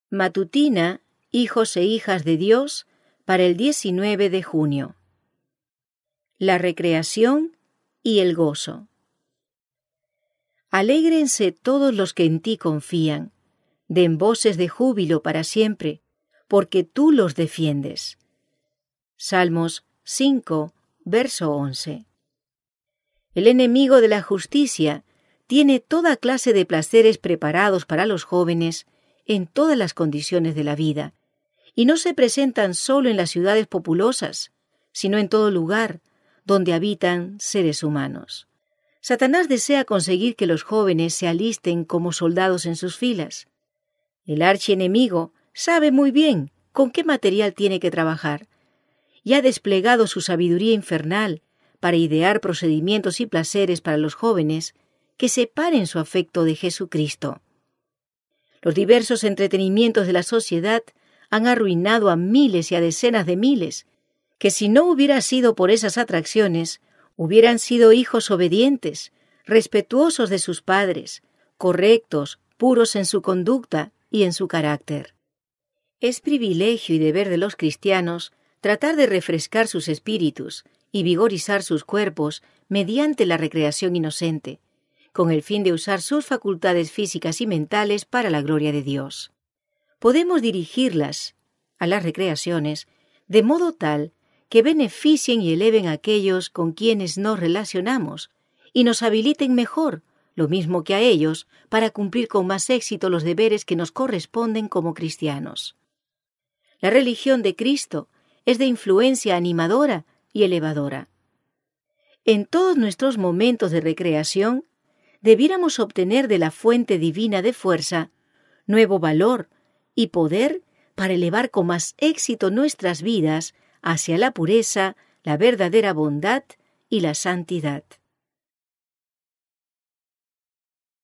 Matutina, hijos e hijas de Dios, para el 19 de junio. La recreación y el gozo. Alégrense todos los que en ti confían, den voces de júbilo para siempre, porque tú los defiendes. Salmos 5, verso 11. El enemigo de la justicia tiene toda clase de placeres preparados para los jóvenes en todas las condiciones de la vida, y no se presentan solo en las ciudades populosas, sino en todo lugar donde habitan seres humanos. Satanás desea conseguir que los jóvenes se alisten como soldados en sus filas. El archienemigo sabe muy bien con qué material tiene que trabajar, y ha desplegado su sabiduría infernal para idear procedimientos y placeres para los jóvenes que separen su afecto de Jesucristo. Los diversos entretenimientos de la sociedad han arruinado a miles y a decenas de miles, que si no hubiera sido por esas atracciones, hubieran sido hijos obedientes, respetuosos de sus padres, correctos, puros en su conducta y en su carácter. Es privilegio y deber de los cristianos tratar de refrescar sus espíritus y vigorizar sus cuerpos mediante la recreación inocente, con el fin de usar sus facultades físicas y mentales para la gloria de Dios. Podemos dirigirlas a las recreaciones de modo tal que beneficien y eleven a aquellos con quienes nos relacionamos y nos habiliten mejor, lo mismo que a ellos, para cumplir con más éxito los deberes que nos corresponden como cristianos. La religión de Cristo es de influencia animadora y elevadora. En todos nuestros momentos de recreación, debiéramos obtener de la fuente divina de fuerza nuevo valor y poder para elevar con más éxito nuestras vidas hacia la pureza, la verdadera bondad y la santidad.